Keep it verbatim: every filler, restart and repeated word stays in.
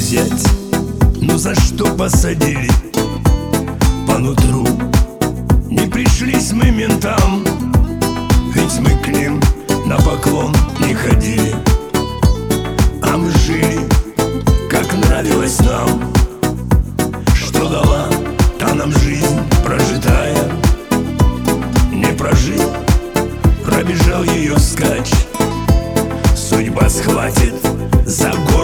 взять? Ну за что посадили? По нутру не пришлись мы ментам, ведь мы к ним на поклон не ходили. А мы жили, как нравилось нам. Что дала та нам жизнь прожитая? Не прожил, пробежал ее скач. Судьба схватит за голову